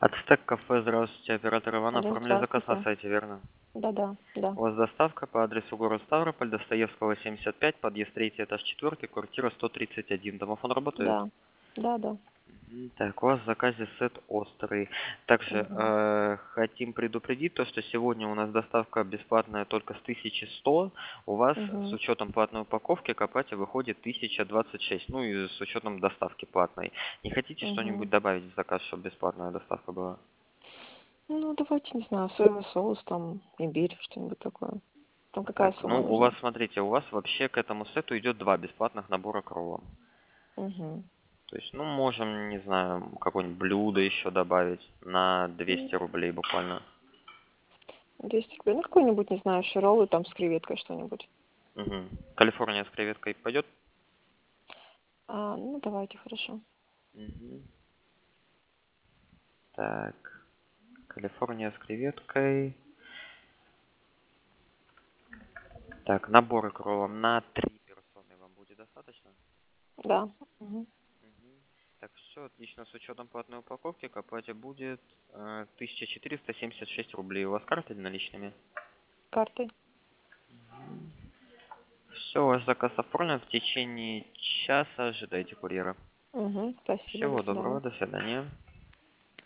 Ацтек кафе, здравствуйте, оператор Иван. Алло, Оформили заказ на здравствуйте. сайте, верно? Да-да, да, У вас доставка по адресу город Ставрополь, Достоевского, 75, подъезд 3, этаж 4, квартира 131. Домофон работает? да, да-да. Так, у вас в заказе сет острый. Также Мгм, хотим предупредить то, что сегодня у нас доставка бесплатная только с 1100. У вас с мгм, учетом платной упаковки к оплате выходит 1026. Ну и с учетом доставки платной. Не хотите что-нибудь мгм. добавить в заказ, чтобы бесплатная доставка была? Ну, давайте, не знаю, соевый соус, там, имбирь, что-нибудь такое. Там какая Так, сумма ну у вас, нужна? смотрите, у вас вообще к этому сету идет два бесплатных набора к роллам. Мгм. То есть, ну, можем, не знаю, какое-нибудь блюдо еще добавить на 200 рублей буквально. 200 рублей. Ну, какой-нибудь, не знаю, роллы там с креветкой что-нибудь. Угу. Калифорния с креветкой пойдет? Ну, давайте, хорошо. Угу. Так, Калифорния с креветкой. Так, наборы к роллам на 3 персоны вам будет достаточно? Да. Мгм. Мгм. Так, все отлично. С учетом платной упаковки к оплате будет 1476 рублей. У вас карта или наличными? Картой. Все, ваш заказ оформлен. В течение часа ожидайте курьера. Мгм. Спасибо, до Всего доброго, свидания. до свидания.